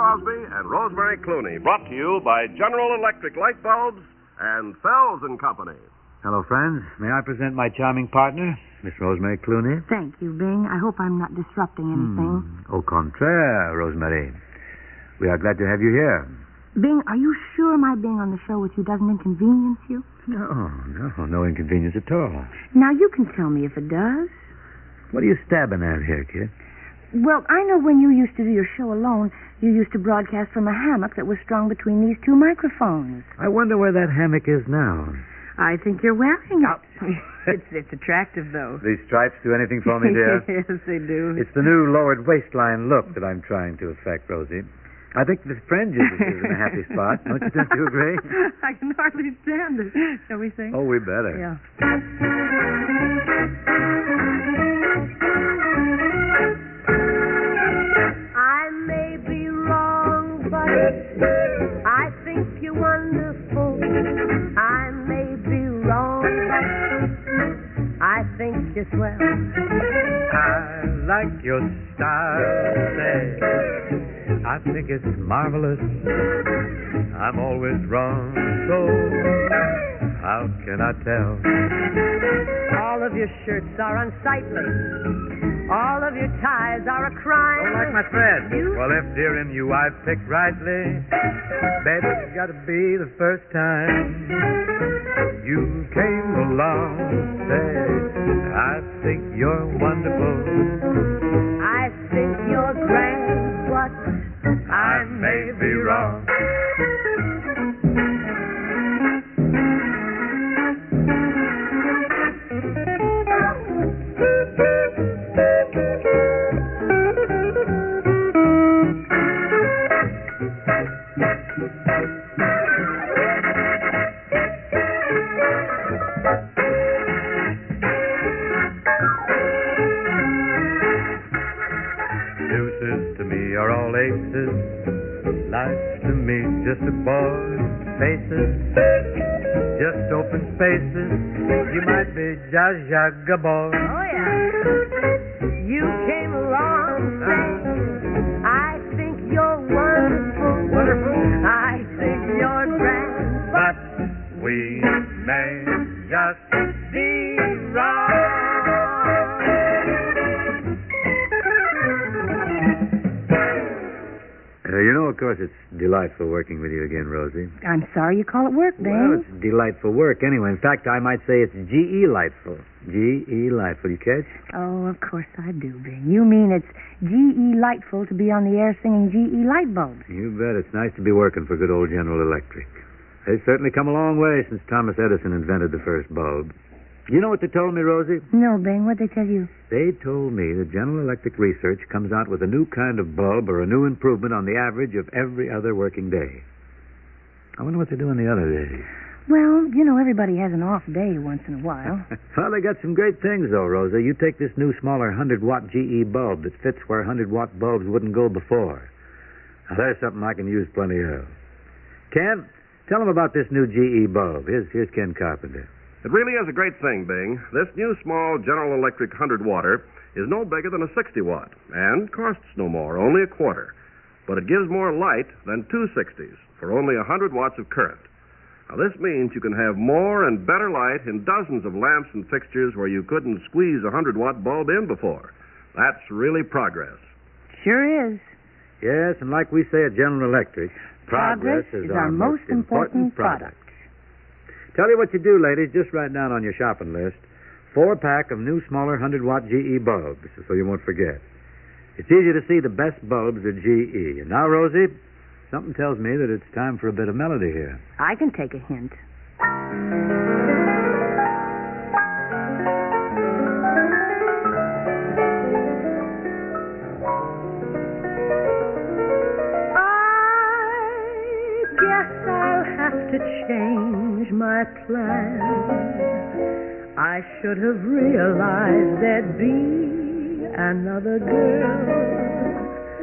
Crosby and Rosemary Clooney, brought to you by General Electric Light Bulbs and Fells and Company. Hello, friends. May I present my charming partner, Miss Rosemary Clooney? Thank you, Bing. I hope I'm not disrupting anything. Au contraire, Rosemary. We are glad to have you here. Bing, are you sure my being on the show with you doesn't inconvenience you? No inconvenience at all. Now, you can tell me if it does. What are you stabbing at here, kid? Well, I know when you used to do your show alone, you used to broadcast from a hammock that was strung between these two microphones. I wonder where that hammock is now. I think you're wearing it. It's attractive, though. These stripes do anything for me, dear? Yes, they do. It's the new lowered waistline look that I'm trying to effect, Rosie. I think the fringes is in a happy spot. Don't you agree? I can hardly stand it. Shall we sing? Oh, we better. Yeah. I may be wrong, but I think you're wonderful. I may be wrong, but I think you're swell. I like your style, say. I think it's marvelous. I'm always wrong, so how can I tell? All of your shirts are unsightly. All of your ties are a crime. Don't like my thread. You? Well, if dear in you I've picked rightly, baby, it's got to be the first time you came along. Say, I think you're wonderful. I think you're grand, but I may be wrong. Deuces to me are all aces. Life's to me just a boy's faces. Just open spaces. You might be Zsa Zsa Gabor. oh yeah. You came along saying, I think you're wonderful. Wonderful. I think you're grand, But we may just be wrong. of course, it's delightful working with you again, Rosie. I'm sorry you call it work, Ben. Well, it's delightful work anyway. In fact, I might say it's G-E-lightful. G-E-lightful. You catch? Oh, of course I do, Ben. You mean it's G.E. Lightful to be on the air singing G.E. light bulbs. You bet. It's nice to be working for good old General Electric. They've certainly come a long way since Thomas Edison invented the first bulb. You know what they told me, Rosie? No, Ben. What'd they tell you? They told me that General Electric Research comes out with a new kind of bulb or a new improvement on the average of every other working day. I wonder what they do on the other days. Well, you know, everybody has an off day once in a while. Well, they got some great things, though, Rosa. You take this new, smaller 100-watt GE bulb that fits where 100-watt bulbs wouldn't go before. Now, there's something I can use plenty of. Ken, tell them about this new GE bulb. Here's Ken Carpenter. It really is a great thing, Bing. This new small General Electric 100-watter is no bigger than a 60-watt and costs no more, only a quarter. But it gives more light than two 60s for only 100 watts of current. Now, this means you can have more and better light in dozens of lamps and fixtures where you couldn't squeeze a 100-watt bulb in before. That's really progress. Sure is. Yes, and like we say at General Electric, Progress is our most important product. Tell you what you do, ladies. Just write down on your shopping list 4-pack of new, smaller 100-watt GE bulbs, so you won't forget. It's easy to see the best bulbs at GE. And now, Rosie, something tells me that it's time for a bit of melody here. I can take a hint. I guess I'll have to change my plan. I should have realized there'd be another girl.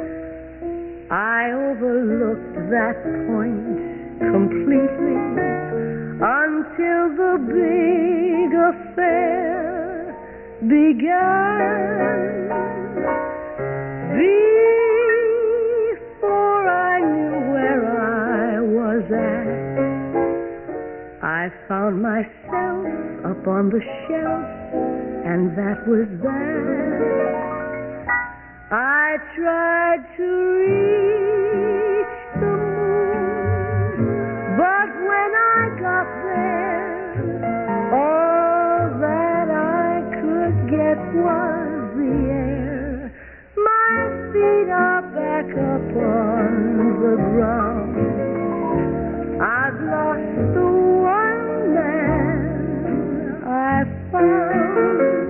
I overlooked that point completely until the big affair began. Before I found myself up on the shelf, and that was that. I tried to reach the moon, but when I got there, all that I could get was the air. My feet are back up on the ground. I've lost the one man I found.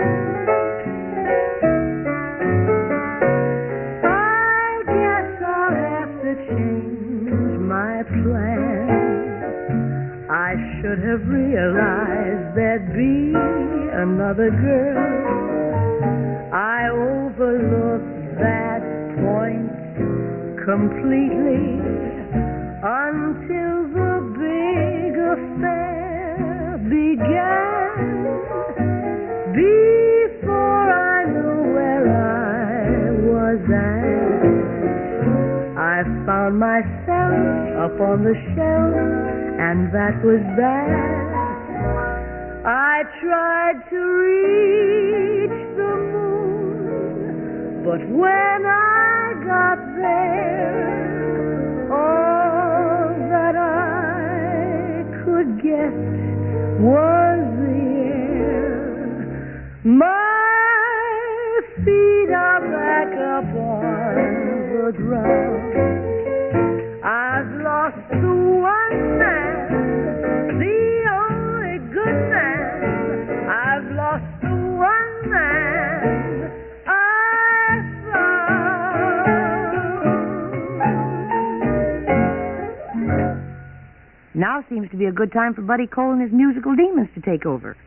I guess I'll have to change my plan. I should have realized there'd be another girl. I overlooked that point completely until the big affair began. Before I knew where I was at, I found myself up on the shelf, and that was that. I tried to reach the moon, but when I got there, all that I could get was the air. My feet are back up on the ground. I've lost the one man, the only good man. I've lost the one man I found. Now seems to be a good time for Buddy Cole and his musical demons to take over.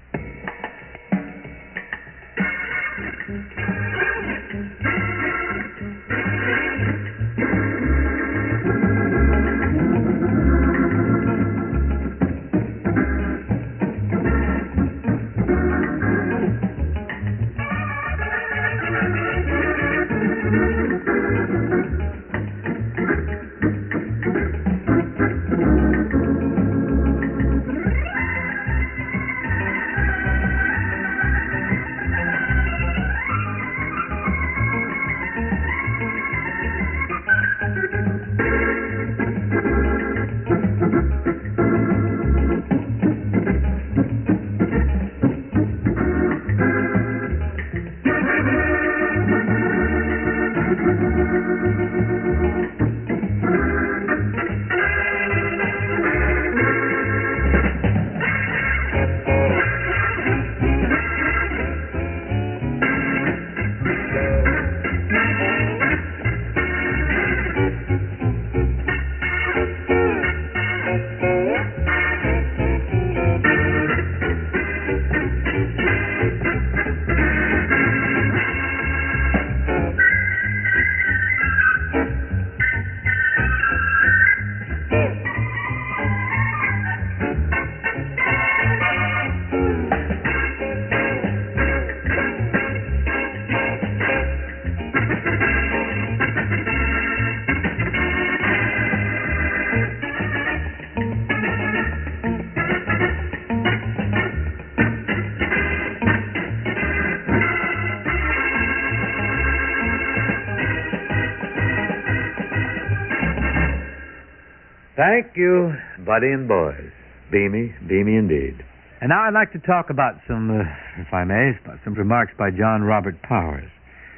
Thank you, Buddy and boys. Beamy indeed. And now I'd like to talk about some, if I may, some remarks by John Robert Powers.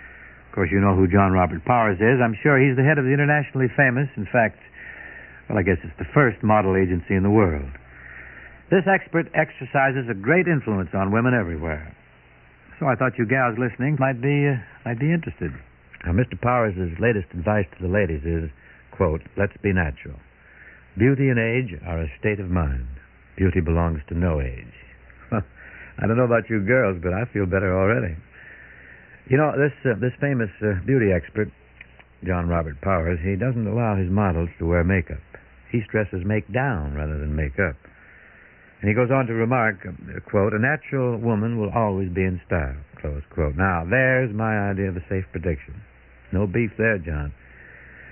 Of course, you know who John Robert Powers is. I'm sure he's the head of the internationally famous, in fact, well, I guess it's the first model agency in the world. This expert exercises a great influence on women everywhere. So I thought you gals listening might be interested. Now, Mr. Powers' latest advice to the ladies is, quote, let's be natural. Beauty and age are a state of mind. Beauty belongs to no age. Well, I don't know about you girls, but I feel better already. You know, this famous beauty expert, John Robert Powers, he doesn't allow his models to wear makeup. He stresses make down rather than make up. And he goes on to remark, quote, a natural woman will always be in style, close quote. Now, there's my idea of a safe prediction. No beef there, John.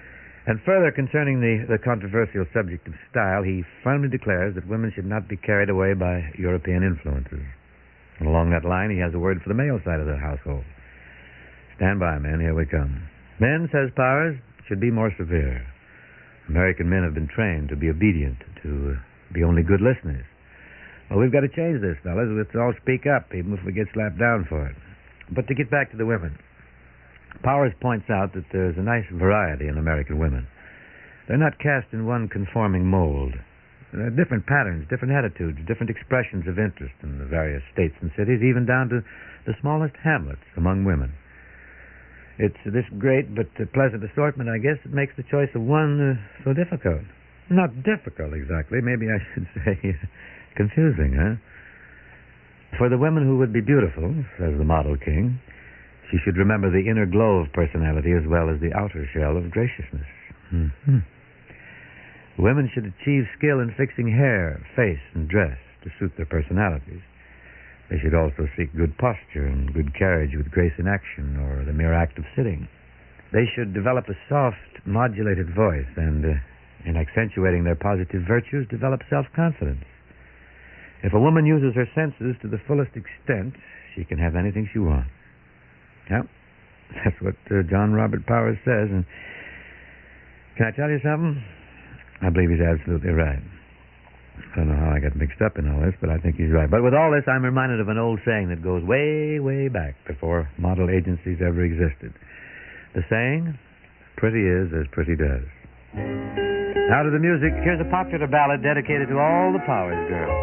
And further, concerning the controversial subject of style, he firmly declares that women should not be carried away by European influences. And along that line, he has a word for the male side of the household. Stand by, men. Here we come. Men, says Powers, should be more severe. American men have been trained to be obedient, to be only good listeners. Well, we've got to change this, fellas. Let's all speak up, even if we get slapped down for it. But to get back to the women, Powers points out that there's a nice variety in American women. They're not cast in one conforming mold. There are different patterns, different attitudes, different expressions of interest in the various states and cities, even down to the smallest hamlets among women. It's this great but pleasant assortment, I guess, that makes the choice of one so difficult. Not difficult, exactly. Maybe I should say confusing, huh? For the women who would be beautiful, says the model king, she should remember the inner glow of personality as well as the outer shell of graciousness. Mm-hmm. Women should achieve skill in fixing hair, face, and dress to suit their personalities. They should also seek good posture and good carriage with grace in action or the mere act of sitting. They should develop a soft, modulated voice and, in accentuating their positive virtues, develop self-confidence. If a woman uses her senses to the fullest extent, she can have anything she wants. Yeah, that's what John Robert Powers says. And can I tell you something? I believe he's absolutely right. I don't know how I got mixed up in all this, but I think he's right. But with all this, I'm reminded of an old saying that goes way, way back before model agencies ever existed. The saying, pretty is as pretty does. Now to the music. Here's a popular ballad dedicated to all the Powers girls.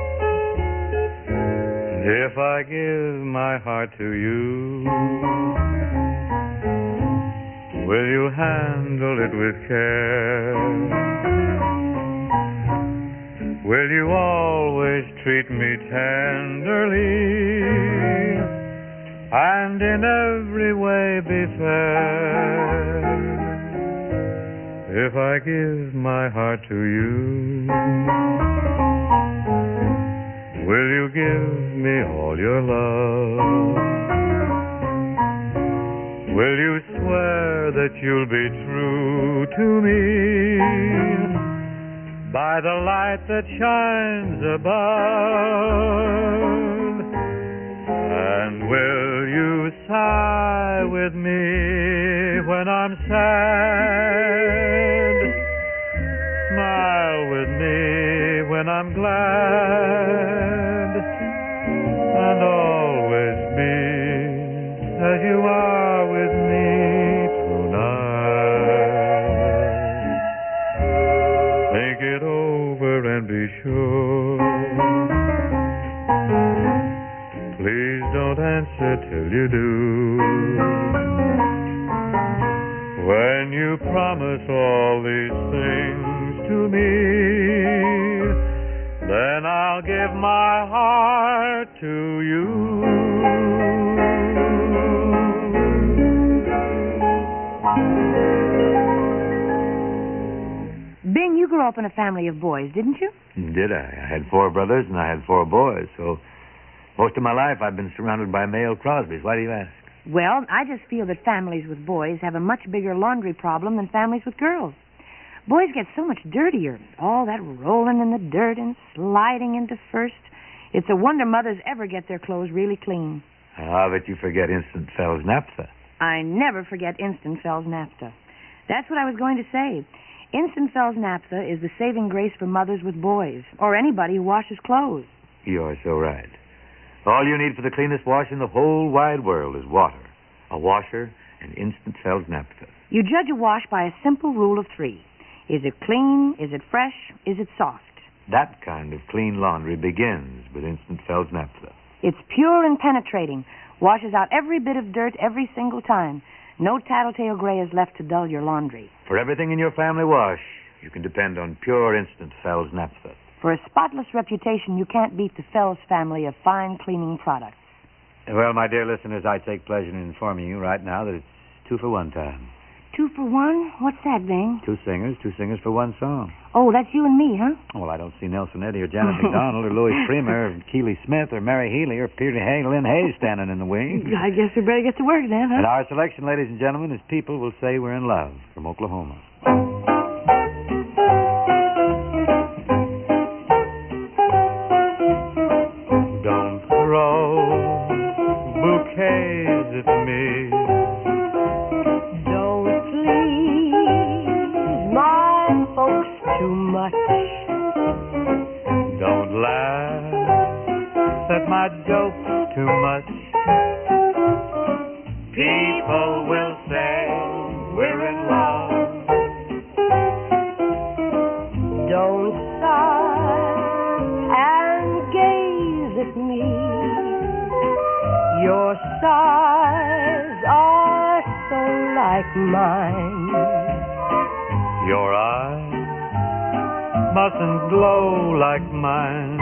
If I give my heart to you, will you handle it with care? Will you always treat me tenderly and in every way be fair? If I give my heart to you, will you give me all your love? Will you swear that you'll be true to me by the light that shines above? And will you sigh with me when I'm sad? Smile with me when I'm glad? And always be as you are with me tonight. Think it over and be sure. Please don't answer till you do. When you promise all these things to me, then I'll give my heart to you. Bing, you grew up in a family of boys, didn't you? Did I? I had 4 brothers and I had 4 boys, so most of my life I've been surrounded by male Crosbys. Why do you ask? Well, I just feel that families with boys have a much bigger laundry problem than families with girls. Boys get so much dirtier. All that rolling in the dirt and sliding into first. It's a wonder mothers ever get their clothes really clean. Ah, but you forget Instant Fell's naphtha. I never forget Instant Fell's naphtha. That's what I was going to say. Instant Fell's naphtha is the saving grace for mothers with boys, or anybody who washes clothes. You're so right. All you need for the cleanest wash in the whole wide world is water, a washer, and Instant Fell's naphtha. You judge a wash by a simple rule of 3. Is it clean? Is it fresh? Is it soft? That kind of clean laundry begins with Instant Fell's naphtha. It's pure and penetrating, washes out every bit of dirt every single time. No tattletale gray is left to dull your laundry. For everything in your family wash, you can depend on pure Instant Fell's naphtha. For a spotless reputation, you can't beat the Fells family of fine cleaning products. Well, my dear listeners, I take pleasure in informing you right now that it's 2 for 1 time. 2 for 1? What's that, Bing? 2 singers for 1 song. Oh, that's you and me, huh? Well, I don't see Nelson Eddy or Janet McDonald or Louis Prima or Keely Smith or Mary Healy or Peter Lynn Hayes standing in the wings. I guess we better get to work then, huh? And our selection, ladies and gentlemen, is People Will Say We're in Love from Oklahoma. mine. Your eyes mustn't glow like mine.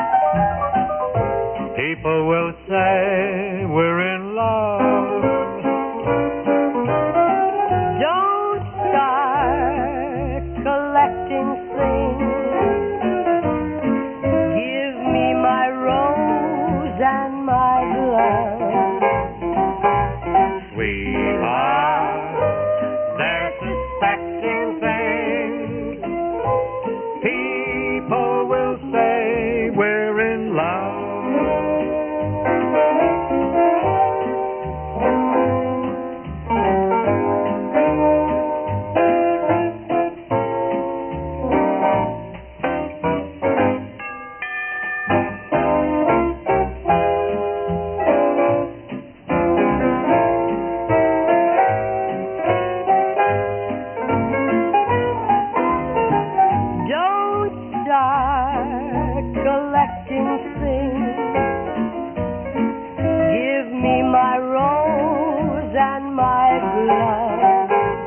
People will say we're in love. Don't start collecting things. Give me my rose and my glove. Sweetheart, they're suspecting things. People will say we're in love. Don't start collecting things. Give me my rose and my glove.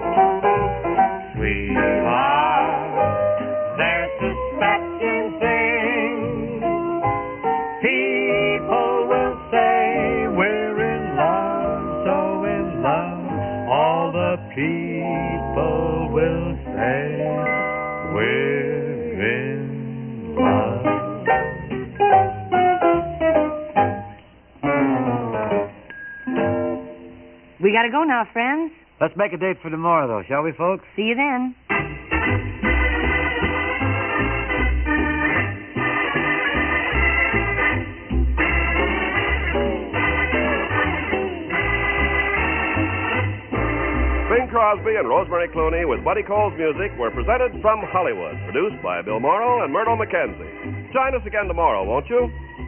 Sweetheart, they're suspecting things. People will say we're in love, so in love. All the people will say we're in love. We gotta go now, friends. Let's make a date for tomorrow, though, shall we, folks? See you then. Bing Crosby and Rosemary Clooney with Buddy Cole's music were presented from Hollywood, produced by Bill Morrow and Myrtle McKenzie. Join us again tomorrow, won't you?